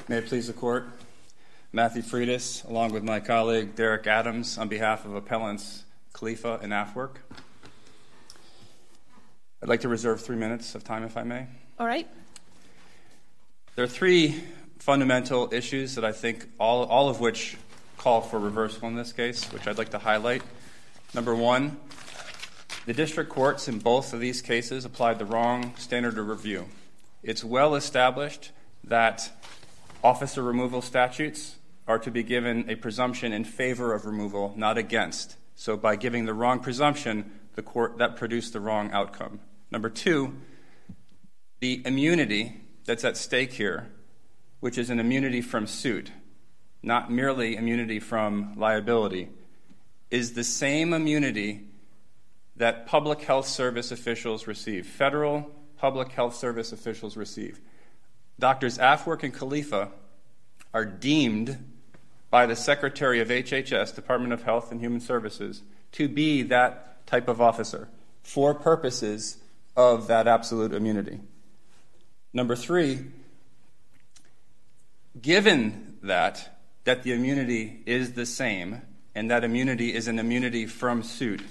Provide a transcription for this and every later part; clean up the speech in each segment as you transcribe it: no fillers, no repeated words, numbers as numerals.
May it please the Court. Matthew Freitas, along with my colleague Derek Adams, on behalf of appellants Khalifa and Afwerk. I'd like to reserve 3 minutes of time, if I may. All right. There are three fundamental issues that I think all of which call for reversal in this case, which I'd like to highlight. Number one, the district courts in both of these cases applied the wrong standard of review. It's well established that officer removal statutes are to be given a presumption in favor of removal, not against. So by giving the wrong presumption, the court that produced the wrong outcome. Number two, the immunity that's at stake here, which is an immunity from suit, not merely immunity from liability, is the same immunity that public health service officials receive, federal public health service officials receive. Doctors Afwerk and Khalifa are deemed by the Secretary of HHS, Department of Health and Human Services, to be that type of officer for purposes of that absolute immunity. Number three, given that the immunity is the same and that immunity is an immunity from suit,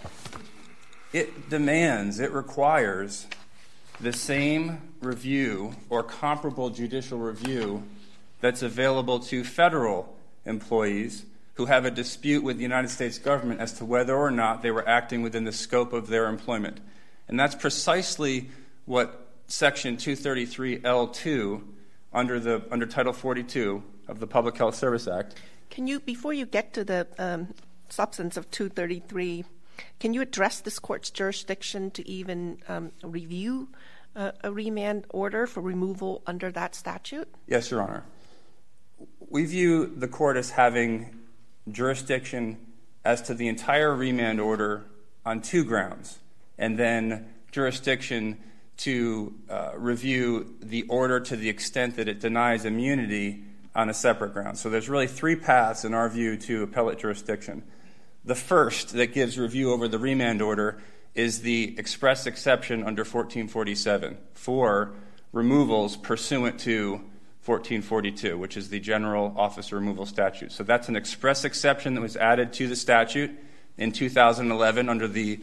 it requires the same review or comparable judicial review that's available to federal employees who have a dispute with the United States government as to whether or not they were acting within the scope of their employment. And that's precisely what Section 233L2 under Title 42 of the Public Health Service Act. Can you, before you get to the substance of 233, can you address this court's jurisdiction to even review a remand order for removal under that statute? Yes, Your Honor. We view the court as having jurisdiction as to the entire remand order on two grounds, and then jurisdiction to review the order to the extent that it denies immunity on a separate ground. So there's really three paths, in our view, to appellate jurisdiction. The first that gives review over the remand order is the express exception under 1447 for removals pursuant to 1442, which is the general officer removal statute. So that's an express exception that was added to the statute in 2011 under the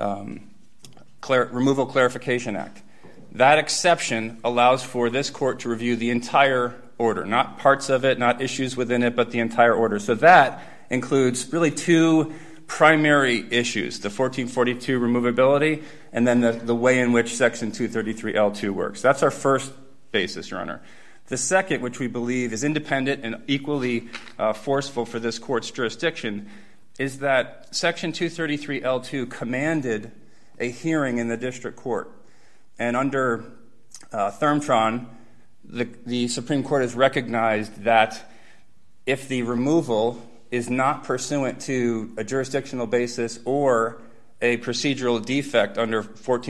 Removal Clarification Act. That exception allows for this court to review the entire order, not parts of it, not issues within it, but the entire order. So that includes really two primary issues, the 1442 removability and then the way in which Section 233L2 works. That's our first basis, Your Honor. The second, which we believe is independent and equally forceful for this court's jurisdiction, is that Section 233L2 commanded a hearing in the district court. And under Thermtron, the Supreme Court has recognized that if the removal is not pursuant to a jurisdictional basis or a procedural defect under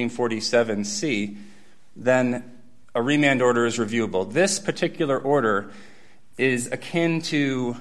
1447C, then a remand order is reviewable. This particular order is akin to,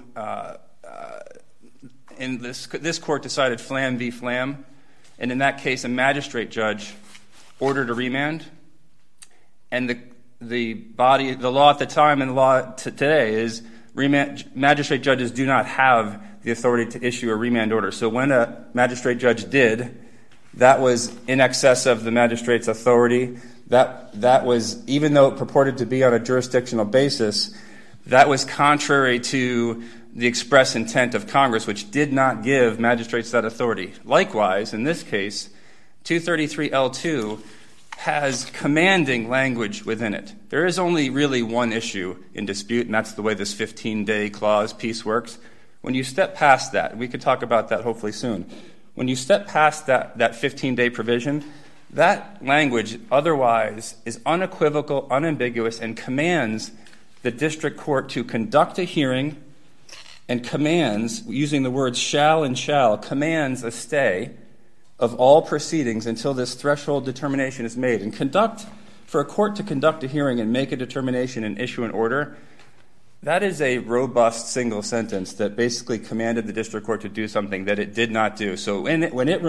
in this court decided Flam v. Flam, and in that case a magistrate judge ordered a remand, and the law at the time and the law today is magistrate judges do not have the authority to issue a remand order. So when a magistrate judge did, that was in excess of the magistrate's authority. That was, even though it purported to be on a jurisdictional basis, that was contrary to the express intent of Congress, which did not give magistrates that authority. Likewise, in this case, 233L2 has commanding language within it. There is only really one issue in dispute, and that's the way this 15-day clause piece works. When you step past that, we could talk about that hopefully soon. When you step past that 15-day provision, that language otherwise is unequivocal, unambiguous, and commands the district court to conduct a hearing and commands, using the words shall and shall, commands a stay of all proceedings until this threshold determination is made. And for a court to conduct a hearing and make a determination and issue an order, that is a robust single sentence that basically commanded the district court to do something that it did not do. So when it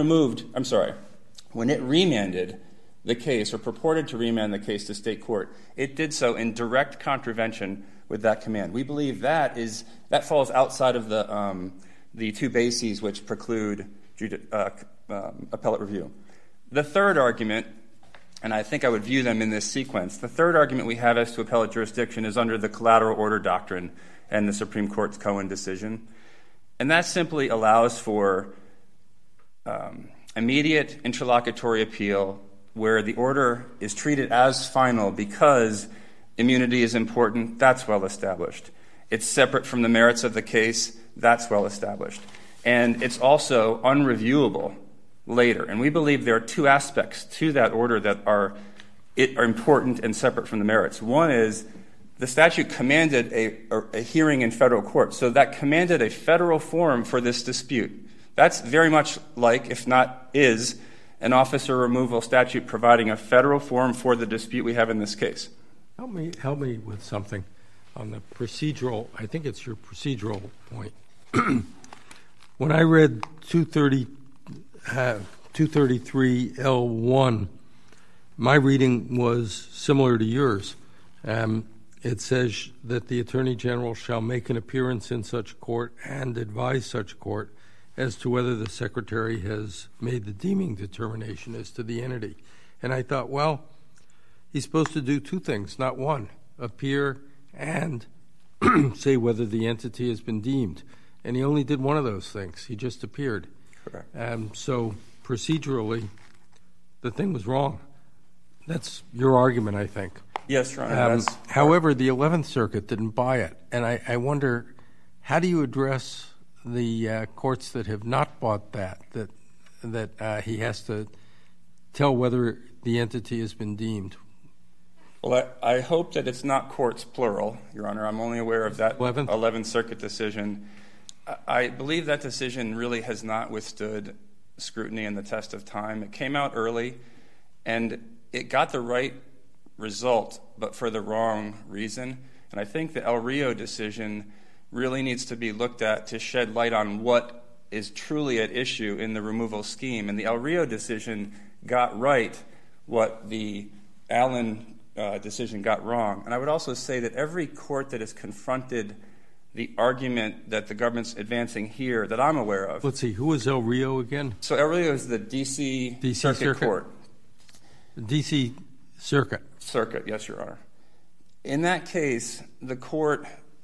remanded the case or purported to remand the case to state court, it did so in direct contravention with that command. We believe that falls outside of the two bases which preclude appellate review. The third argument, and I think I would view them in this sequence, the third argument we have as to appellate jurisdiction is under the collateral order doctrine and the Supreme Court's Cohen decision. And that simply allows for immediate interlocutory appeal where the order is treated as final because immunity is important. That's well established. It's separate from the merits of the case. That's well established. And it's also unreviewable later. And we believe there are two aspects to that order that are important and separate from the merits. One is the statute commanded a hearing in federal court. So that commanded a federal forum for this dispute. That's very much like, if not is, an officer removal statute providing a federal forum for the dispute we have in this case. Help me with something on the procedural. I think it's your procedural point. When I read 233L1, my reading was similar to yours. It says that the Attorney General shall make an appearance in such court and advise such court as to whether the Secretary has made the deeming determination as to the entity. And I thought, well, he's supposed to do two things, not one, appear and say whether the entity has been deemed. And he only did one of those things. He just appeared. Correct. So procedurally, the thing was wrong. That's your argument, I think. Yes, Your Honor. However, the 11th Circuit didn't buy it. And I wonder, how do you address the courts that have not bought that he has to tell whether the entity has been deemed? Well, I hope that it's not courts, plural, Your Honor. I'm only aware of that 11th Circuit decision. I believe that decision really has not withstood scrutiny and the test of time. It came out early, and it got the right result, but for the wrong reason. And I think the El Rio decision really needs to be looked at to shed light on what is truly at issue in the removal scheme. And the El Rio decision got right what the Allen decision got wrong. And I would also say that every court that has confronted the argument that the government's advancing here that I'm aware of. Let's see, who was El Rio again? So El Rio is the D.C. Circuit Court. D.C. Circuit. Circuit, yes, Your Honor. In that case, the court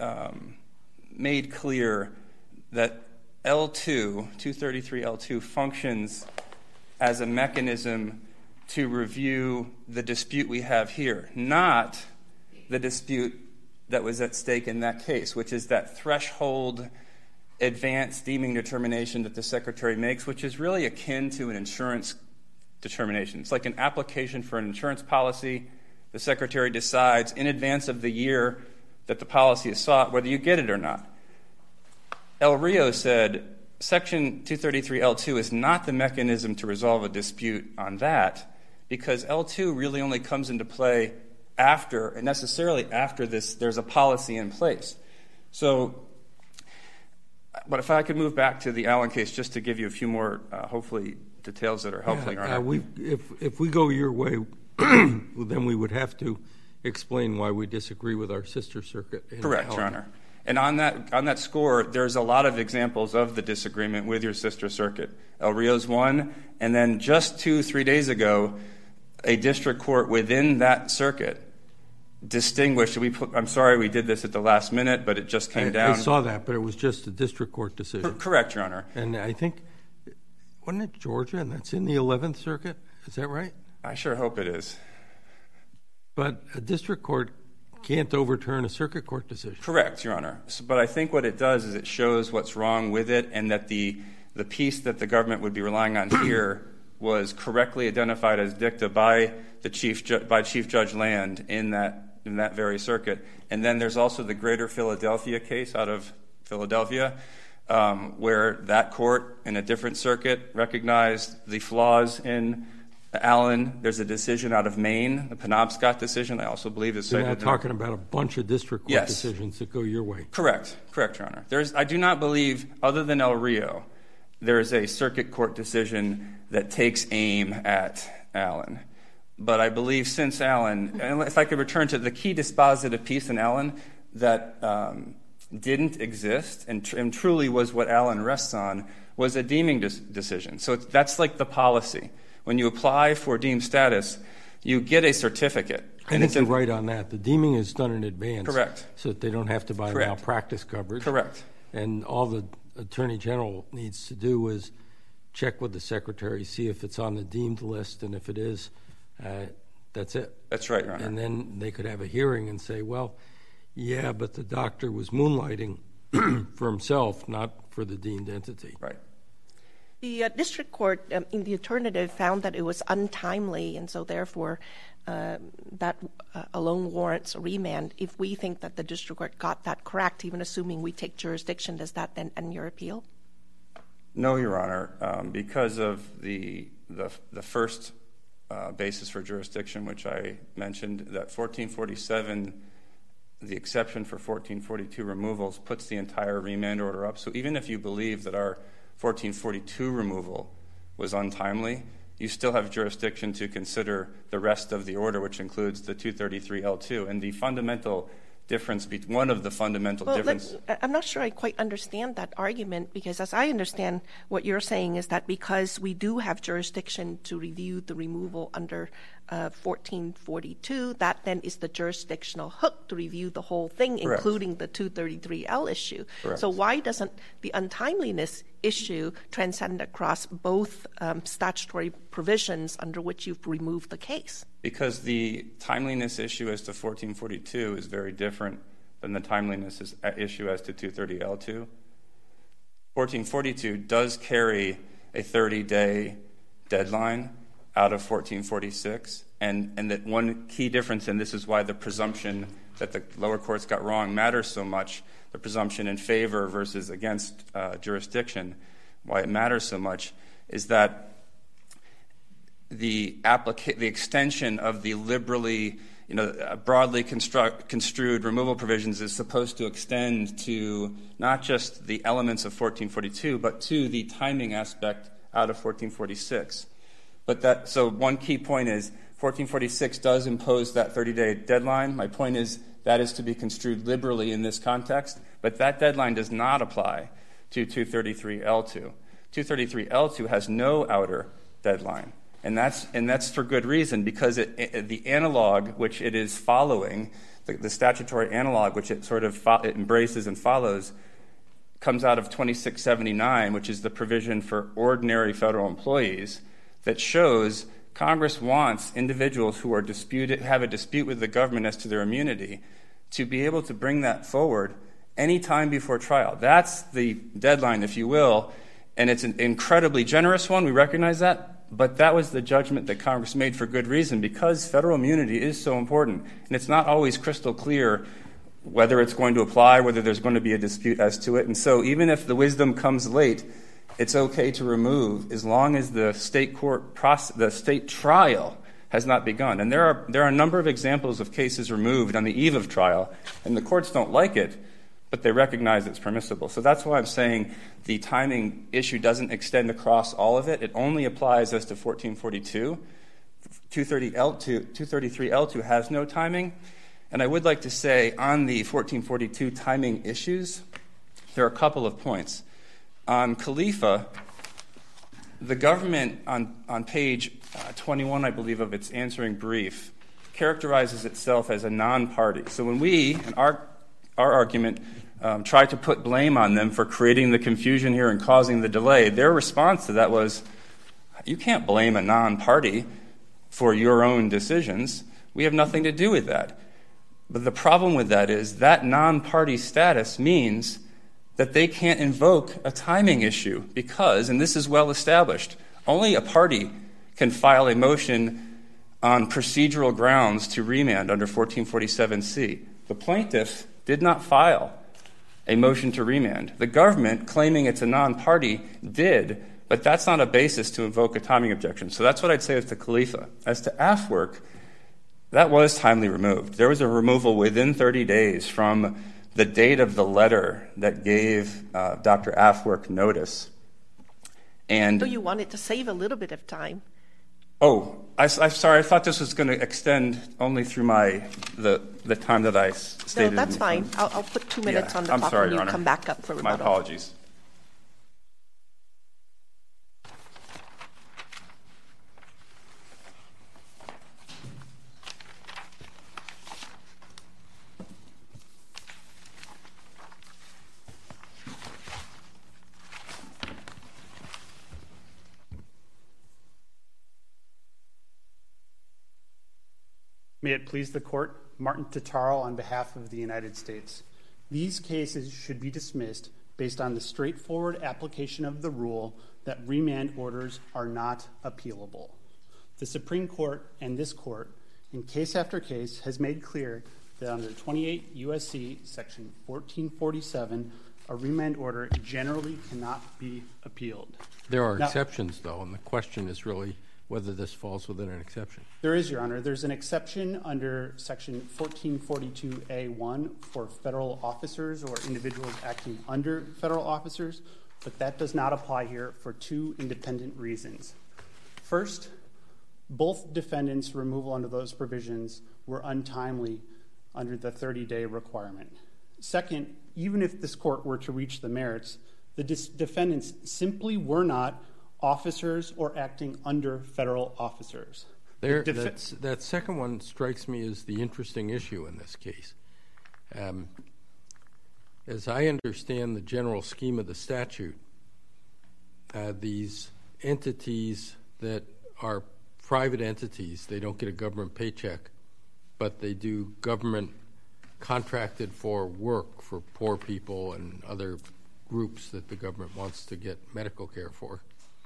made clear that L2, 233L2, functions as a mechanism to review the dispute we have here, not the dispute that was at stake in that case, which is that threshold advanced deeming determination that the Secretary makes, which is really akin to an insurance determination. It's like an application for an insurance policy. The Secretary decides in advance of the year that the policy is sought whether you get it or not. El Rio said Section 233L2 is not the mechanism to resolve a dispute on that because L2 really only comes into play after, and necessarily after this, there's a policy in place. So, but if I could move back to the Allen case just to give you a few more, hopefully, details that are helpful, Your Honor. If we go your way, then we would have to explain why we disagree with our sister circuit. Correct, Your Honor. And on that score, there's a lot of examples of the disagreement with your sister circuit. El Rio's one, and then just 2-3 days ago, a district court within that circuit distinguished. I'm sorry we did this at the last minute, but it just came down. I saw that, but it was just a district court decision. Correct, Your Honor. And I think, wasn't it Georgia, and that's in the 11th Circuit? Is that right? I sure hope it is. But a district court can't overturn a circuit court decision. Correct, Your Honor. But I think what it does is it shows what's wrong with it and that the piece that the government would be relying on here was correctly identified as dicta by Chief Judge Land in that very circuit. And then there's also the Greater Philadelphia case out of Philadelphia where that court in a different circuit recognized the flaws in Allen. There's a decision out of Maine, the Penobscot decision. I also believe is cited. You're not talking about a bunch of district court decisions that go your way. Correct, Your Honor. I do not believe, other than El Rio, there is a circuit court decision that takes aim at Allen. But I believe since Allen, and if I could return to the key dispositive piece in Allen, that didn't exist and truly was what Allen rests on was a deeming decision. So that's like the policy. When you apply for deemed status, you get a certificate. I think you're right on that. The deeming is done in advance. Correct. So that they don't have to buy malpractice coverage. Correct. And all the Attorney General needs to do is check with the Secretary, see if it's on the deemed list, and if it is, that's it. That's right, Your Honor. And then they could have a hearing and say, well, yeah, but the doctor was moonlighting for himself, not for the deemed entity. Right. The district court, in the alternative, found that it was untimely, and so therefore that alone warrants a remand. If we think that the district court got that correct, even assuming we take jurisdiction, does that then end your appeal? No, Your Honor, because of the first basis for jurisdiction, which I mentioned, that 1447, the exception for 1442 removals, puts the entire remand order up. So even if you believe that our 1442 removal was untimely, you still have jurisdiction to consider the rest of the order, which includes the 233L2. And the fundamental difference, one of the fundamental differences. I'm not sure I quite understand that argument, because as I understand what you're saying is that because we do have jurisdiction to review the removal under 1442, that then is the jurisdictional hook to review the whole thing, Correct. Including the 233L issue. Correct. So why doesn't the untimeliness issue transcend across both statutory provisions under which you've removed the case? Because the timeliness issue as to 1442 is very different than the timeliness issue as to 230L2. 1442 does carry a 30-day deadline out of 1446, and that one key difference, and this is why the presumption that the lower courts got wrong matters so much, the presumption in favor versus against jurisdiction, why it matters so much, is that the extension of the liberally, broadly construed removal provisions is supposed to extend to not just the elements of 1442, but to the timing aspect out of 1446. So one key point is 1446 does impose that 30-day deadline. My point is that is to be construed liberally in this context, but that deadline does not apply to 233L2. 233L2 has no outer deadline. And that's for good reason, because the analog which it is following, the statutory analog which it sort of it embraces and follows, comes out of 2679, which is the provision for ordinary federal employees, that shows Congress wants individuals who have a dispute with the government as to their immunity to be able to bring that forward any time before trial. That's the deadline, if you will, and it's an incredibly generous one. We recognize that, but that was the judgment that Congress made for good reason, because federal immunity is so important, and it's not always crystal clear whether it's going to apply, whether there's going to be a dispute as to it. And so even if the wisdom comes late, it's okay to remove as long as the state the state trial has not begun. And there are a number of examples of cases removed on the eve of trial, and the courts don't like it, but they recognize it's permissible. So that's why I'm saying the timing issue doesn't extend across all of it. It only applies as to 1442. 233L2 has no timing. And I would like to say on the 1442 timing issues, there are a couple of points. On Khalifa, the government on page 21, I believe, of its answering brief, characterizes itself as a non-party. So when we, in our argument, try to put blame on them for creating the confusion here and causing the delay, their response to that was, you can't blame a non-party for your own decisions. We have nothing to do with that. But the problem with that is that non-party status means that they can't invoke a timing issue because, and this is well established, only a party can file a motion on procedural grounds to remand under 1447C. The plaintiff did not file a motion to remand. The government, claiming it's a non-party, did, but that's not a basis to invoke a timing objection. So that's what I'd say as to Khalifa. As to Afwerk, that was timely removed. There was a removal within 30 days from the date of the letter that gave Dr. Afwerk notice. And so you wanted to save a little bit of time. Oh, I'm sorry. I thought this was going to extend only through the time that I stated. No, that's fine. I'll put 2 minutes on the I'm clock sorry, when Your you Honor. come back up for rebuttal. My apologies. May it please the Court, Martin Totaro on behalf of the United States. These cases should be dismissed based on the straightforward application of the rule that remand orders are not appealable. The Supreme Court and this Court, in case after case, has made clear that under 28 U.S.C. Section 1447, a remand order generally cannot be appealed. There are exceptions, though, and the question is really whether this falls within an exception. There is, Your Honor. There's an exception under Section 1442A1 for federal officers or individuals acting under federal officers, but that does not apply here for two independent reasons. First, both defendants' removal under those provisions were untimely under the 30-day requirement. Second, even if this Court were to reach the merits, the defendants simply were not officers or acting under federal officers. That second one strikes me as the interesting issue in this case. As I understand the general scheme of the statute, these entities that are private entities, they don't get a government paycheck, but they do government contracted for work for poor people and other groups that the government wants to get medical care for.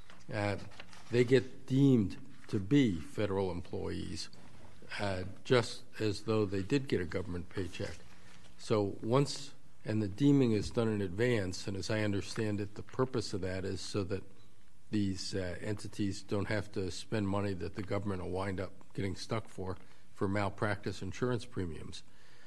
They get deemed to be federal employees, just as though they did get a government paycheck. So once, and the deeming is done in advance, and as I understand it, the purpose of that is so that these entities don't have to spend money that the government will wind up getting stuck for malpractice insurance premiums.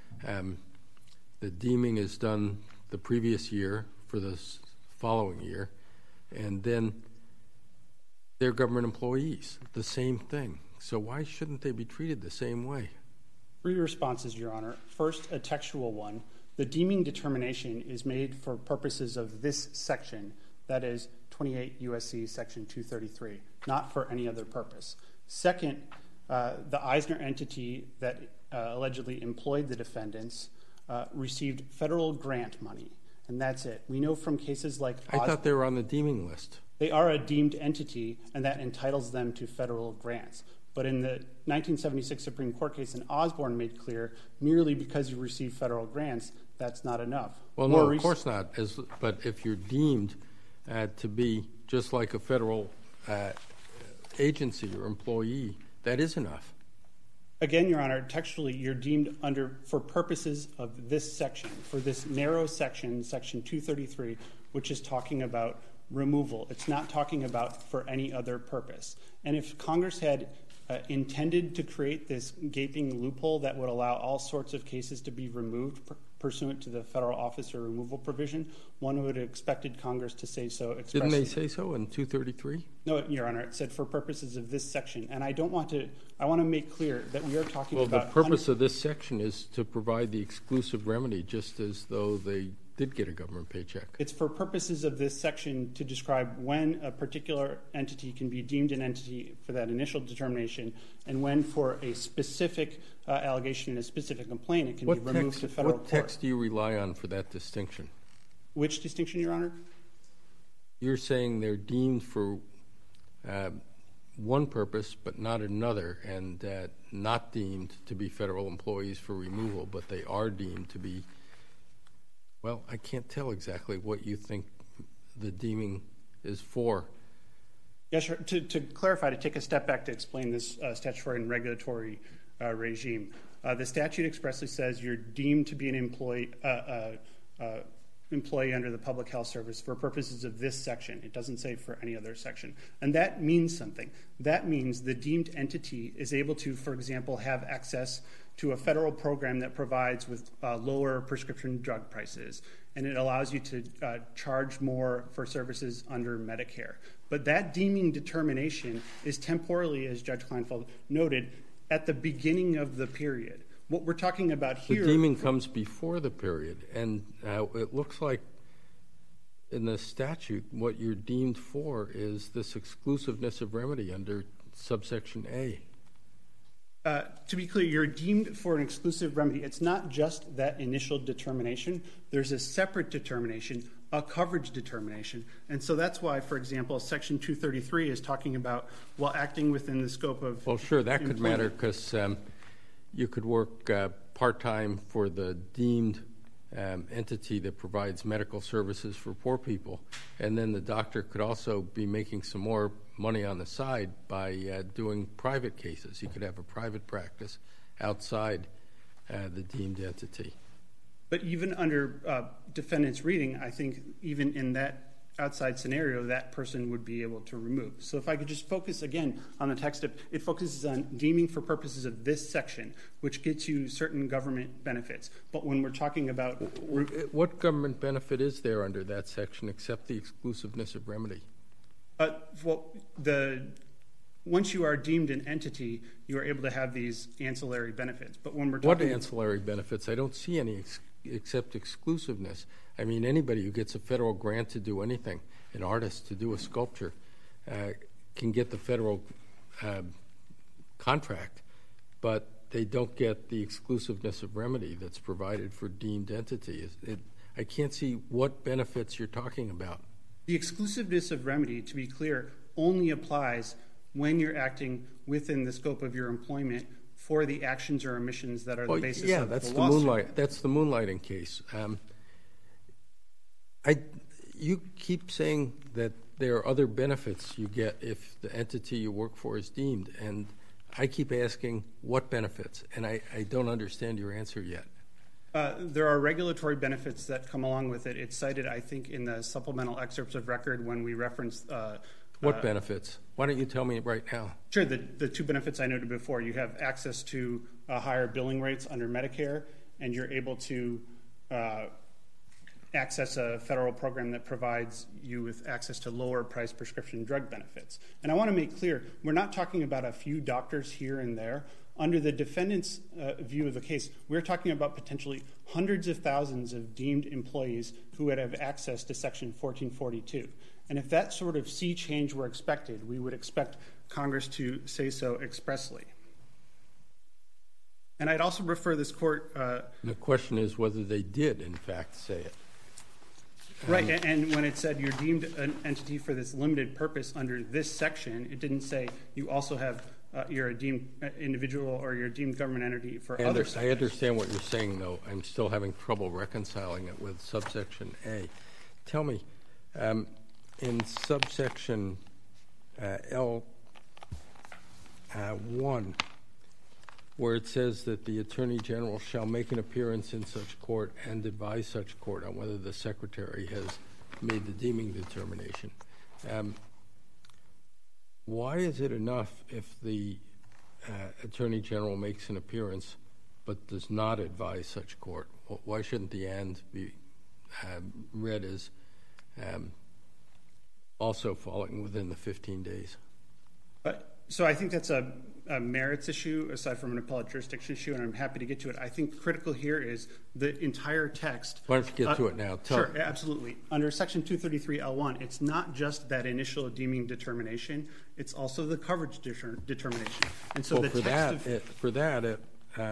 The deeming is done the previous year for the following year, and then they're government employees, the same thing. So why shouldn't they be treated the same way? Three responses, Your Honor. First, a textual one. The deeming determination is made for purposes of this section, that is 28 U.S.C. Section 233, not for any other purpose. Second, the Eisner entity that allegedly employed the defendants received federal grant money, and that's it. We know from cases like I thought they were on the deeming list. They are a deemed entity, and that entitles them to federal grants. But in the 1976 Supreme Court case, Osborne made clear, merely because you receive federal grants, that's not enough. Well, no, of course not. But if you're deemed to be just like a federal agency or employee, that is enough. Again, Your Honor, textually, you're deemed under, for purposes of this section, for this narrow section, Section 233, which is talking about removal. It's not talking about for any other purpose. And if Congress had intended to create this gaping loophole that would allow all sorts of cases to be removed pursuant to the federal officer removal provision, one would have expected Congress to say so expressly. Didn't they say so in 233? No, Your Honor. It said for purposes of this section. And I want to make clear that we are talking about... Well, the purpose of this section is to provide the exclusive remedy, just as though they did get a government paycheck. It's for purposes of this section to describe when a particular entity can be deemed an entity for that initial determination, and when for a specific allegation in a specific complaint it can be removed to federal court. What text do you rely on for that distinction? Which distinction, Your Honor? You're saying they're deemed for one purpose but not another, and not deemed to be federal employees for removal, but they are deemed to be... Well, I can't tell exactly what you think the deeming is for. Yes, sir. To clarify, to take a step back to explain this statutory and regulatory regime, the statute expressly says you're deemed to be an employee under the Public Health Service for purposes of this section. It doesn't say for any other section. And that means something. That means the deemed entity is able to, for example, have access to a federal program that provides with lower prescription drug prices, and it allows you to charge more for services under Medicare. But that deeming determination is temporally, as Judge Kleinfeld noted, at the beginning of the period. What we're talking about here... The deeming comes before the period, and it looks like in the statute what you're deemed for is this exclusiveness of remedy under subsection A. To be clear, you're deemed for an exclusive remedy. It's not just that initial determination. There's a separate determination, a coverage determination. And so that's why, for example, Section 233 is talking about while acting within the scope of... Well, sure, that could matter because you could work part-time for the deemed entity that provides medical services for poor people, and then the doctor could also be making some more money on the side by doing private cases. He could have a private practice outside the deemed entity. But even under defendant's reading, I think even in that outside scenario, that person would be able to remove. So if I could just focus again on the text of, it focuses on deeming for purposes of this section, which gets you certain government benefits. But when we're talking about... What government benefit is there under that section except the exclusiveness of remedy? Once you are deemed an entity, you are able to have these ancillary benefits. But when we're talking... What ancillary benefits? I don't see any except exclusiveness. I mean, anybody who gets a federal grant to do anything, an artist to do a sculpture, can get the federal contract, but they don't get the exclusiveness of remedy that's provided for deemed entity. I can't see what benefits you're talking about. The exclusiveness of remedy, to be clear, only applies when you're acting within the scope of your employment for the actions or omissions that are the basis of the lawsuit. That's the moonlighting case. You keep saying that there are other benefits you get if the entity you work for is deemed, and I keep asking what benefits, and I don't understand your answer yet. There are regulatory benefits that come along with it. It's cited, I think, in the supplemental excerpts of record when we referenced... What benefits? Why don't you tell me right now? Sure. The two benefits I noted before. You have access to higher billing rates under Medicare, and you're able to access a federal program that provides you with access to lower price prescription drug benefits. And I want to make clear, we're not talking about a few doctors here and there. Under the defendant's view of the case, we're talking about potentially hundreds of thousands of deemed employees who would have access to Section 1442. And if that sort of sea change were expected, we would expect Congress to say so expressly. And I'd also refer this court... The question is whether they did, in fact, say it. Right, and when it said you're deemed an entity for this limited purpose under this section, it didn't say you also have... you're a deemed individual or you're a deemed government entity for other sections. I understand what you're saying, though. I'm still having trouble reconciling it with subsection A. Tell me, in subsection L1, where it says that the Attorney General shall make an appearance in such court and advise such court on whether the Secretary has made the deeming determination, why is it enough if the Attorney General makes an appearance but does not advise such court? Why shouldn't the and be read as also falling within the 15 days? So I think that's a merits issue aside from an appellate jurisdiction issue, and I'm happy to get to it. I think critical here is the entire text. Why don't you get to it now? Sure, absolutely. Under Section 233L1, it's not just that initial deeming determination, it's also the coverage determination. And so for that, it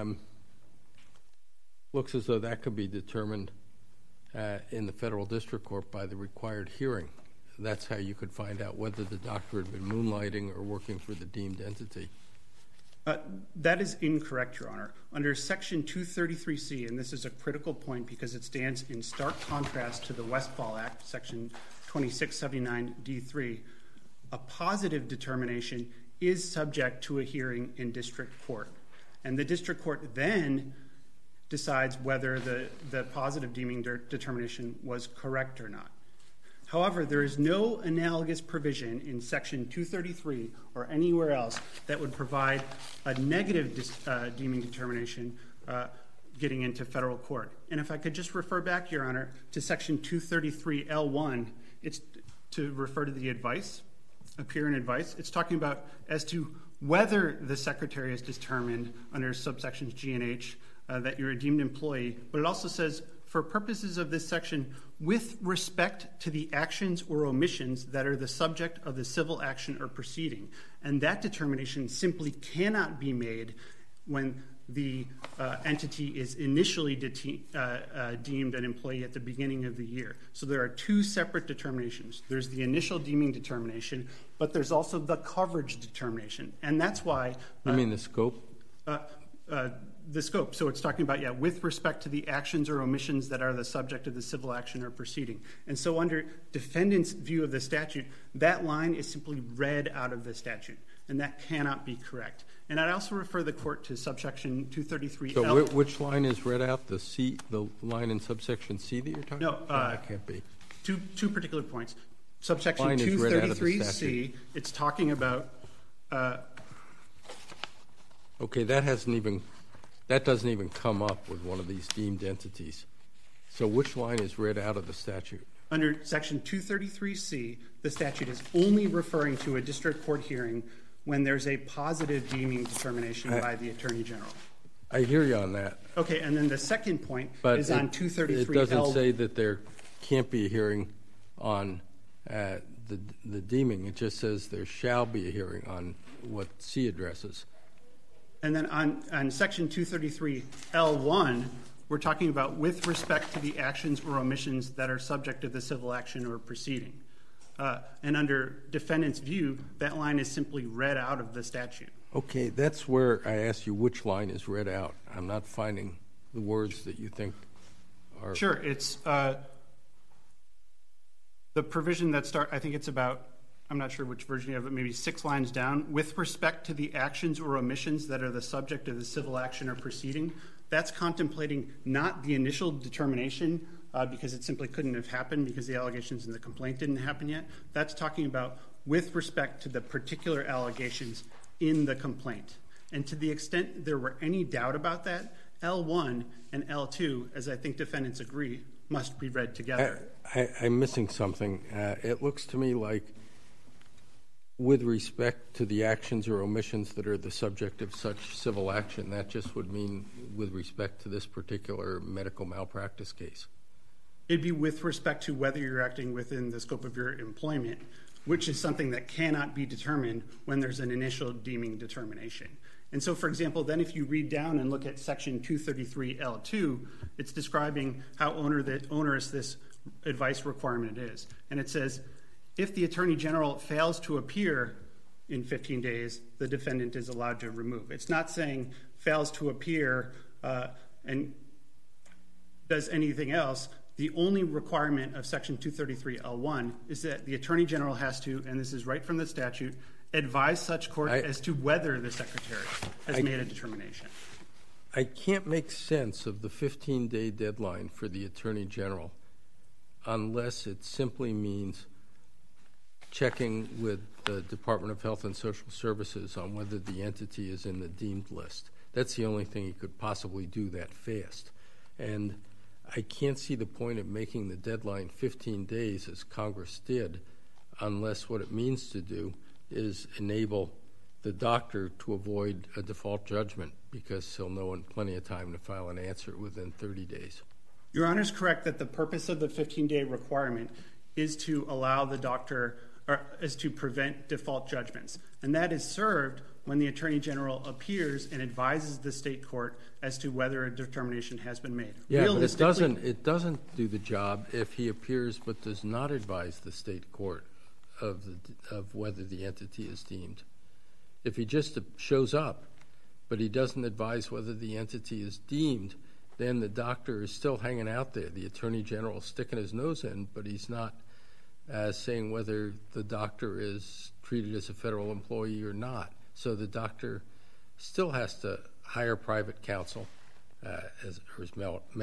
looks as though that could be determined in the federal district court by the required hearing. That's how you could find out whether the doctor had been moonlighting or working for the deemed entity. That is incorrect, Your Honor. Under Section 233C, and this is a critical point because it stands in stark contrast to the Westfall Act, Section 2679D3, a positive determination is subject to a hearing in district court. And the district court then decides whether the positive deeming determination was correct or not. However, there is no analogous provision in Section 233 or anywhere else that would provide a negative deeming determination getting into federal court. And if I could just refer back, Your Honor, to Section 233L1, it's to refer to the advice. appear in advice. It's talking about as to whether the secretary has determined under subsections G and H that you're a deemed employee, but it also says, for purposes of this section, with respect to the actions or omissions that are the subject of the civil action or proceeding. And that determination simply cannot be made when the entity is initially deemed an employee at the beginning of the year. So there are two separate determinations. There's the initial deeming determination, but there's also the coverage determination. And that's why... You mean the scope? The scope. So it's talking about, with respect to the actions or omissions that are the subject of the civil action or proceeding. And so under defendant's view of the statute, that line is simply read out of the statute, and that cannot be correct. And I'd also refer the court to subsection 233L. So which line is read out? The line in subsection C that you're talking about? No, that can't be. Two particular points. Subsection 233C, it's talking about... Okay, that doesn't even come up with one of these deemed entities. So which line is read out of the statute? Under section 233C, the statute is only referring to a district court hearing when there's a positive deeming determination by the Attorney General. I hear you on that. Okay, and then the second point is on 233L. It doesn't say that there can't be a hearing on the deeming. It just says there shall be a hearing on what C addresses. And then on section 233L1, we're talking about with respect to the actions or omissions that are subject to the civil action or proceeding. And under defendant's view, that line is simply read out of the statute. Okay, that's where I asked you which line is read out. I'm not finding the words that you think are... Sure, it's the provision that I think it's about, I'm not sure which version you have, but maybe 6 lines down. With respect to the actions or omissions that are the subject of the civil action or proceeding, that's contemplating not the initial determination because it simply couldn't have happened because the allegations in the complaint didn't happen yet. That's talking about with respect to the particular allegations in the complaint. And to the extent there were any doubt about that, L1 and L2, as I think defendants agree, must be read together. I'm missing something. It looks to me like with respect to the actions or omissions that are the subject of such civil action, that just would mean with respect to this particular medical malpractice case. It'd be with respect to whether you're acting within the scope of your employment, which is something that cannot be determined when there's an initial deeming determination. And so, for example, then if you read down and look at section 233L2, it's describing how onerous this advice requirement is. And it says, if the Attorney General fails to appear in 15 days, the defendant is allowed to remove. It's not saying fails to appear and does anything else. The only requirement of section 233L1 is that the Attorney General has to, and this is right from the statute, advise such court as to whether the Secretary has made a determination. I can't make sense of the 15-day deadline for the Attorney General unless it simply means checking with the Department of Health and Social Services on whether the entity is in the deemed list. That's the only thing he could possibly do that fast. And I can't see the point of making the deadline 15 days as Congress did unless what it means to do is enable the doctor to avoid a default judgment because he'll know in plenty of time to file an answer within 30 days. Your Honor is correct that the purpose of the 15-day requirement is to allow the doctor, or is to prevent default judgments. And that is served when the Attorney General appears and advises the state court as to whether a determination has been made. Yeah, but it doesn't do the job if he appears but does not advise the state court of whether the entity is deemed. If he just shows up but he doesn't advise whether the entity is deemed, then the doctor is still hanging out there. The Attorney General is sticking his nose in, but he's not saying whether the doctor is treated as a federal employee or not. So the doctor still has to hire private counsel, as his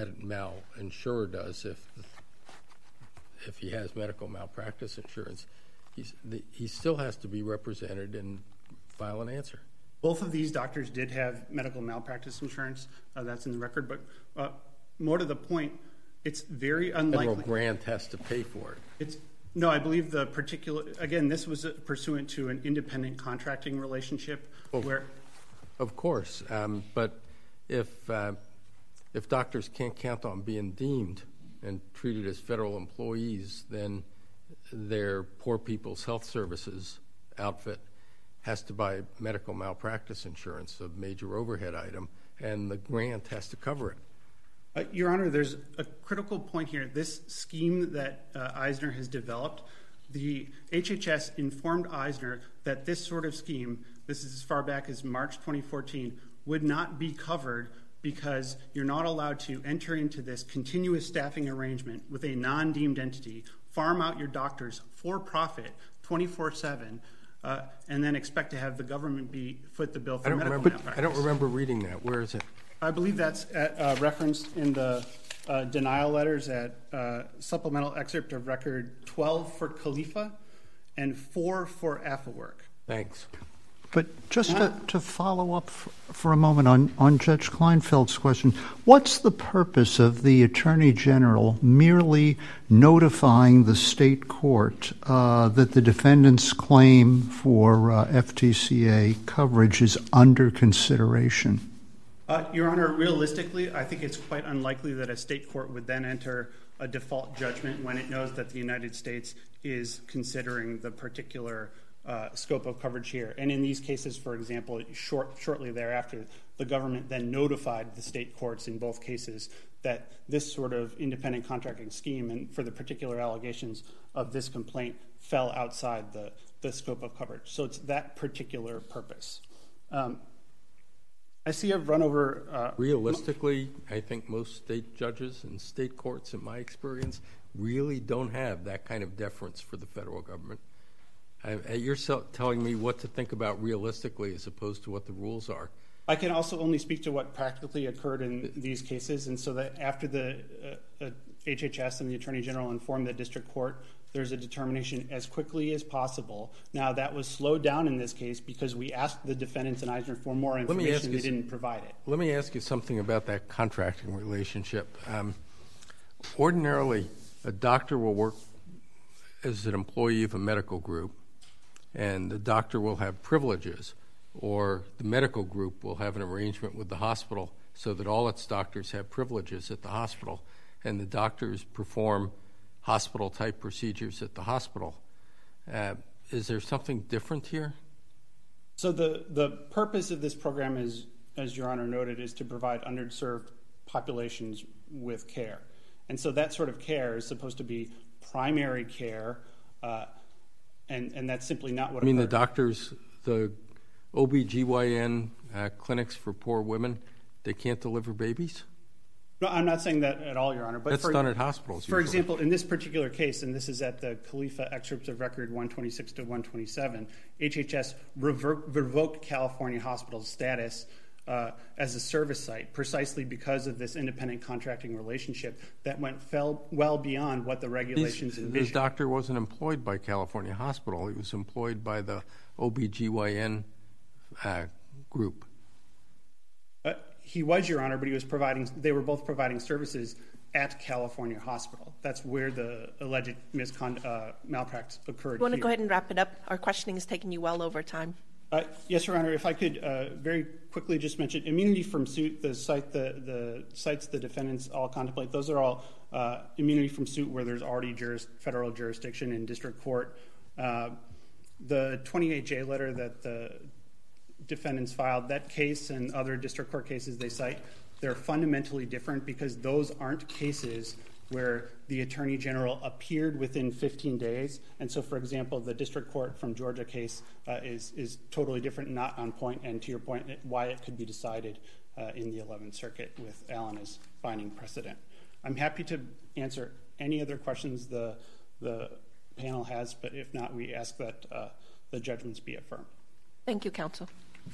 insurer does if he has medical malpractice insurance. He still has to be represented and file an answer. Both of these doctors did have medical malpractice insurance. That's in the record. But more to the point, it's very unlikely. Federal grant has to pay for it. No, I believe the particular, again, this was pursuant to an independent contracting relationship where... Of course, but if doctors can't count on being deemed and treated as federal employees, then their Poor People's Health Services outfit has to buy medical malpractice insurance, a major overhead item, and the grant has to cover it. Your Honor, there's a critical point here. This scheme that Eisner has developed, the HHS informed Eisner that this sort of scheme, this is as far back as March 2014, would not be covered because you're not allowed to enter into this continuous staffing arrangement with a non-deemed entity, farm out your doctors for profit 24/7, and then expect to have the government foot the bill for medical malpractice. I don't remember reading that. Where is it? I believe that's referenced in the denial letters at supplemental excerpt of record 12 for Khalifa and 4 for Afewerk. Thanks. But just to follow up for a moment on Judge Kleinfeld's question, what's the purpose of the Attorney General merely notifying the state court that the defendant's claim for FTCA coverage is under consideration? Your Honor, realistically, I think it's quite unlikely that a state court would then enter a default judgment when it knows that the United States is considering the particular scope of coverage here. And in these cases, for example, shortly thereafter, the government then notified the state courts in both cases that this sort of independent contracting scheme and for the particular allegations of this complaint fell outside the scope of coverage. So it's that particular purpose. I see I've run over... Realistically, I think most state judges and state courts, in my experience, really don't have that kind of deference for the federal government. You're telling me what to think about realistically as opposed to what the rules are. I can also only speak to what practically occurred in these cases, and so that after the HHS and the Attorney General informed the district court, there's a determination as quickly as possible. Now, that was slowed down in this case because we asked the defendants and Eisner for more information. They didn't provide it. Let me ask you something about that contracting relationship. Ordinarily, a doctor will work as an employee of a medical group, and the doctor will have privileges, or the medical group will have an arrangement with the hospital so that all its doctors have privileges at the hospital, and the doctors perform hospital-type procedures at the hospital. Is there something different here? So the purpose of this program is, as Your Honor noted, is to provide underserved populations with care. And so that sort of care is supposed to be primary care, and that's simply not what occurred. I mean the doctors, the OBGYN clinics for poor women, they can't deliver babies? No, I'm not saying that at all, Your Honor. But that's done at hospitals For usually. example, in this particular case, and this is at the Khalifa excerpts of record 126 to 127, HHS revoked California Hospital's status as a service site precisely because of this independent contracting relationship that fell well beyond what the regulations envisioned. The doctor wasn't employed by California Hospital. He was employed by the OBGYN group. He was, Your Honor, but they were both providing services at California Hospital. That's where the alleged malpractice occurred. You want to go ahead and wrap it up? Our questioning is taking you well over time. Yes, Your Honor. If I could very quickly just mention immunity from suit, the sites the defendants all contemplate, those are all immunity from suit where there's already federal jurisdiction in district court. The 28J letter that the defendants filed, that case and other district court cases they cite, they're fundamentally different because those aren't cases where the Attorney General appeared within 15 days. And so, for example, the district court from Georgia case is totally different, not on point, and to your point, why it could be decided in the 11th Circuit with Allen as binding precedent. I'm happy to answer any other questions the panel has, but if not, we ask that the judgments be affirmed. Thank you, counsel.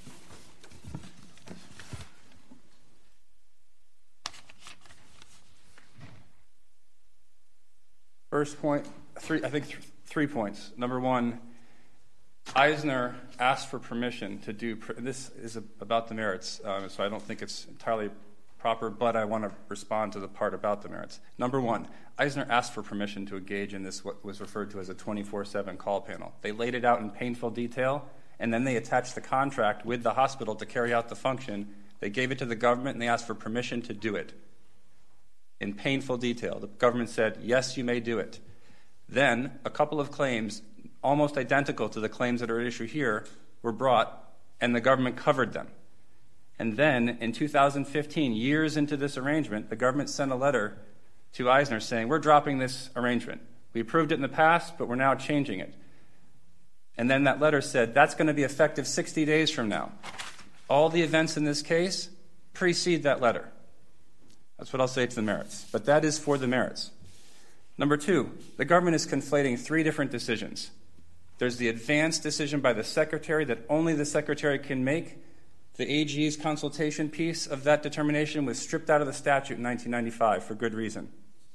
First point, I think 3 points. Number one, Eisner asked for permission to do, this is about the merits, so I don't think it's entirely proper, but I want to respond to the part about the merits. Number one, Eisner asked for permission to engage in this, what was referred to as a 24/7 call panel. They laid it out in painful detail, and then they attached the contract with the hospital to carry out the function. They gave it to the government, and they asked for permission to do it in painful detail. The government said, yes, you may do it. Then a couple of claims, almost identical to the claims that are at issue here, were brought, and the government covered them. And then in 2015, years into this arrangement, the government sent a letter to Eisner saying, we're dropping this arrangement. We approved it in the past, but we're now changing it. And then that letter said, that's going to be effective 60 days from now. All the events in this case precede that letter. That's what I'll say to the merits. But that is for the merits. Number two, the government is conflating three different decisions. There's the advanced decision by the secretary that only the secretary can make. The AG's consultation piece of that determination was stripped out of the statute in 1995 for good reason.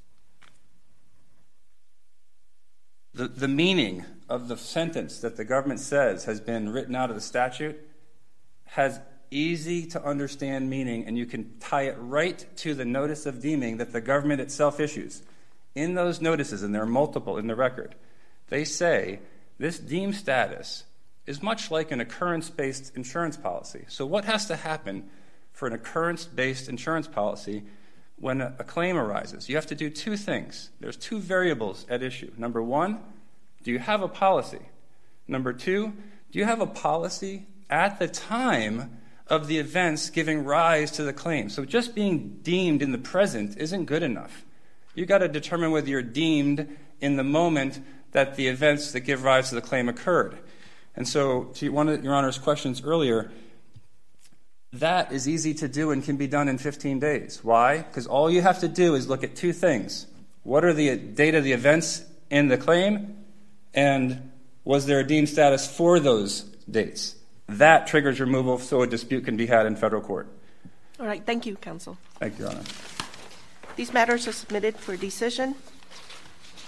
The meaning of the sentence that the government says has been written out of the statute has easy to understand meaning, and you can tie it right to the notice of deeming that the government itself issues. In those notices, and there are multiple in the record, they say this deemed status is much like an occurrence-based insurance policy. So what has to happen for an occurrence-based insurance policy when a claim arises? You have to do two things. There's two variables at issue. Number one, do you have a policy? Number two, do you have a policy at the time of the events giving rise to the claim? So just being deemed in the present isn't good enough. You've got to determine whether you're deemed in the moment that the events that give rise to the claim occurred. And so to one of Your Honor's questions earlier, that is easy to do and can be done in 15 days. Why? Because all you have to do is look at two things. What are the date of the events in the claim? And was there a deemed status for those dates? That triggers removal so a dispute can be had in federal court. All right. Thank you, counsel. Thank you, Your Honor. These matters are submitted for decision.